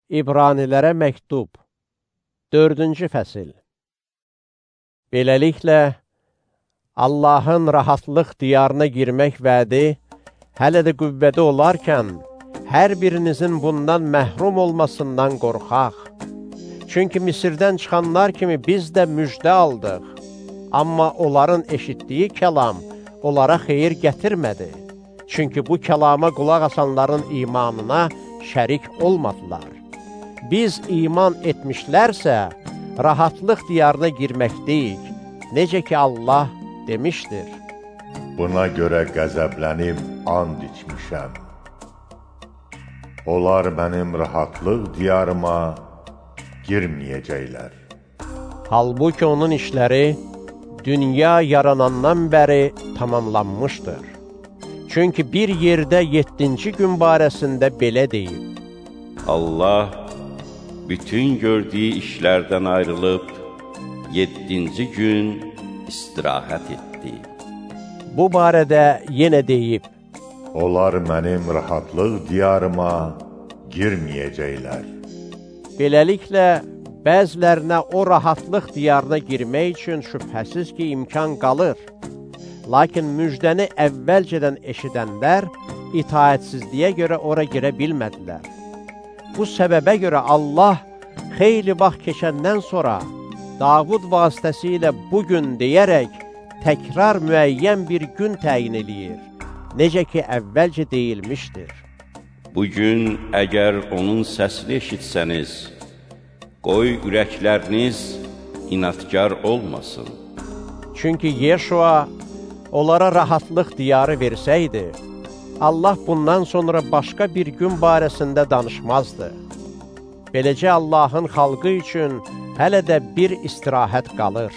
İbranilərə məktub 4-cü fəsil. Beləliklə, Allahın rahatlıq diyarına girmək vədi hələ də qüvvədə olarkən, hər birinizin bundan məhrum olmasından qorxaq. Çünki Misirdən çıxanlar kimi biz də müjdə aldıq. Amma onların eşitdiyi kəlam onlara xeyir gətirmədi. Çünki bu kəlama qulaq asanların imanına şərik olmadılar. Biz iman etmişlərsə, rahatlıq diyarına girməkdəyik, necə ki Allah demişdir. Buna görə qəzəblənib and içmişəm. Onlar mənim rahatlıq diyarıma girməyəcəklər. Halbuki onun işləri dünya yaranandan bəri tamamlanmışdır. Çünki bir yerdə 7-ci gün barəsində belə deyib. Allah bütün gördüyü işlərdən ayrılıb 7-ci gün istirahət etdi. Bu barədə yenə deyib. Onlar mənim rahatlıq diyarıma girməyəcəklər. Beləliklə, bəzilərinə o rahatlıq diyarına girmək üçün şübhəsiz ki, imkan qalır. Lakin müjdəni əvvəlcədən eşidənlər itaətsizliyə görə ora girə bilmədilər. Bu səbəbə görə Allah xeyli vaxt keçəndən sonra Davud vasitəsilə bugün deyərək təkrar müəyyən bir gün təyin eləyir, necə ki, əvvəlcə deyilmişdir. Bugün əgər onun səsini eşitsəniz, qoy ürəkləriniz inadkar olmasın. Çünki Yeşua onlara rahatlıq diyarı versəydi, Allah bundan sonra başqa bir gün barəsində danışmazdı. Beləcə Allahın xalqı üçün hələ də bir istirahət qalır.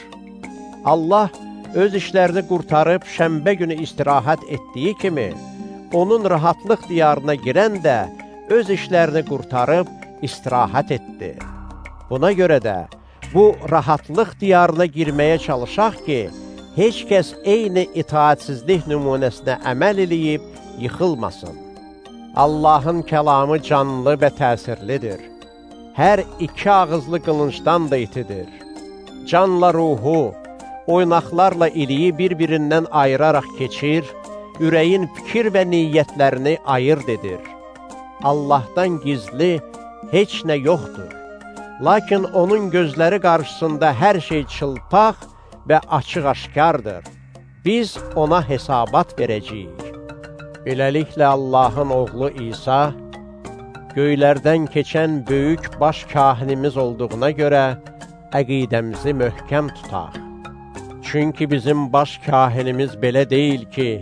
Allah öz işlərini qurtarıb şənbə günü istirahət etdiyi kimi, onun rahatlıq diyarına girən də öz işlərini qurtarıb istirahət etdi. Buna görə də bu rahatlıq diyarına girməyə çalışaq ki, heç kəs eyni itaatsizlik nümunəsinə əməl eləyib yıxılmasın. Allahın kəlamı canlı və təsirlidir. Hər iki ağızlı qılıncdan da itidir. Canla ruhu, oynaqlarla iliyi bir-birindən ayıraraq keçir, ürəyin fikir və niyyətlərini ayırt edir. Allahdan gizli heç nə yoxdur. Lakin onun gözləri qarşısında hər şey çılpaq və açıq-aşkardır. Biz ona hesabat verəcəyik. Beləliklə Allahın oğlu İsa, göylərdən keçən böyük baş kahinimiz olduğuna görə əqidəmizi möhkəm tutaq. Çünki bizim baş kahinimiz belə deyil ki,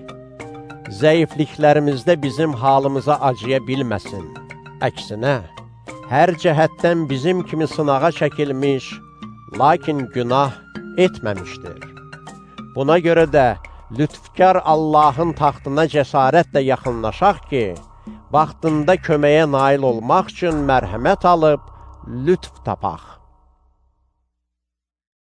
zəifliklərimizdə bizim halımıza acıya bilməsin. Əksinə, hər cəhətdən bizim kimi sınağa çəkilmiş, lakin günah etməmişdir. Buna görə də lütfkar Allahın taxtına cəsarətlə yaxınlaşaq ki, vaxtında köməyə nail olmaq üçün mərhəmət alıb lütf tapaq.